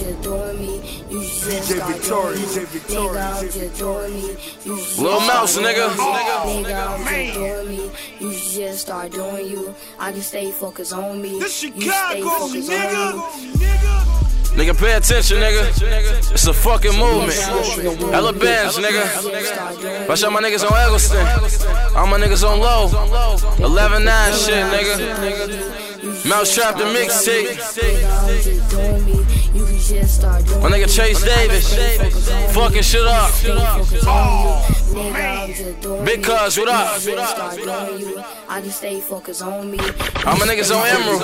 just doing me. You should just start doing you. Nigga, I'm just doing me. You should Lil Mouse, nigga. Nigga, I'm just doing me. You should just start doing you. I can stay focused on me. You stay focused on you. Nigga, pay attention, nigga. It's a fucking movement. Hella bands, nigga. Watch out my niggas on Eggleston. All my niggas on low. 11-9 shit, nigga. Mousetrap the mixtape. My nigga Chase Davis. Fucking shit up. Big Cuz, what up? I can stay focused on me. All my niggas on Emerald.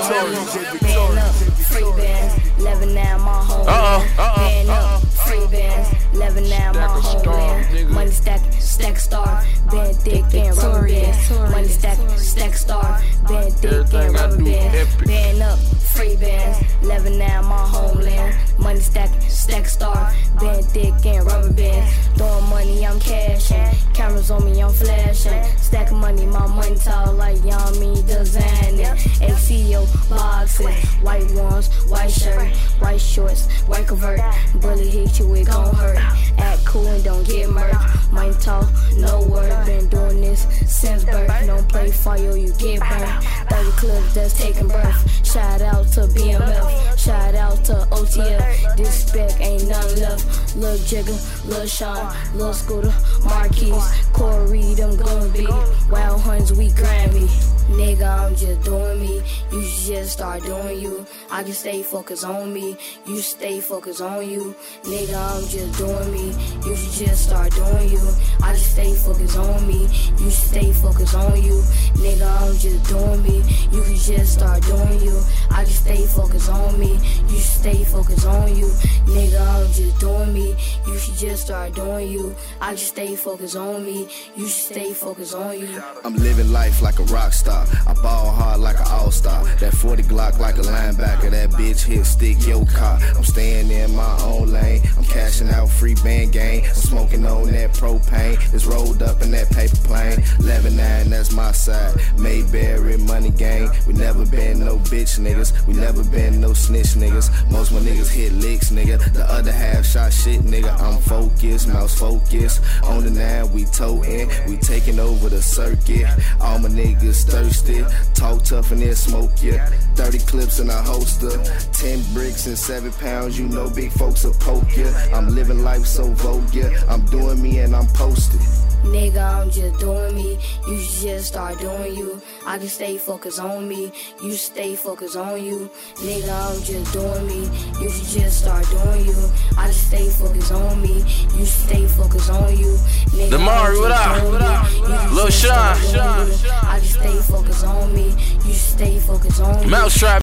Free bands, 11-9 my home. Band up, free bands, 11-9 my homeland. Money stack star, band thick and rubber bands. Money stack star, band thick and rubber bands. Band up, free bands, 11-9 my homeland. Money stack star, band thick and rubber bands. Throwing money, I'm cashing. Cameras on me, I'm flashing. Stacking money, my money tall like Yami designing. ACO boxes, white ones, white shirt, white shorts, white convert. Bullet hit you, it gon' hurt. Act cool and don't get murked. Mind talk, no word. Been doing this since birth. Don't play fire, you get burned. 30 clips that's taking birth. Shout out to BMF, shout out to OTF. This spec ain't none left. Lil Jigger, Lil Sean, Lil Scooter, Marquise, Corey, them gon' be Wild Hunts, we Grammy. Nigga, I'm just doing me. You should just start doing you. I can stay focused on me. You stay focused on you. Nigga, I'm just doing me. You should just start doing you. I can stay focused on me. You stay focused on you. Nigga, I'm just doing me. You can just start doing you. I can stay focused on me. You stay focused on you. Nigga, I'm just doing me. You should just start doing you. I can stay focused on me. You should stay focused on you. I'm living life like a rock star. I ball hard like an all-star. That 40 Glock like a linebacker. That bitch hit stick your car. I'm staying in my own lane. I'm cashing out free band game. I'm smoking on that propane. It's rolled up in that paper plane. 11-9, that's my side. Mayberry money gang. We never been no bitch niggas. We never been no snitch niggas. Most my niggas hit licks, nigga. The other half shot shit, nigga. I'm focused, mouse focused. On the 9, we toting. We taking over the circuit. All my niggas thirsty. Talk tough and then smoke ya. 30 clips in a holster. 10 bricks and 7 pounds. You know big folks will poke ya. I'm living life so vulgar. I'm doing me and I'm posted. Nigga, I'm just doing me. You should just start doing you. I can stay focused on me. You stay focused on you. Nigga, I'm just doing me. You should just start doing you. I can stay focused on me. You stay focused on you. Nigga, Damari, what up? Lil Sean. I can stay focused on me. You stay focused on me. Mousetrap.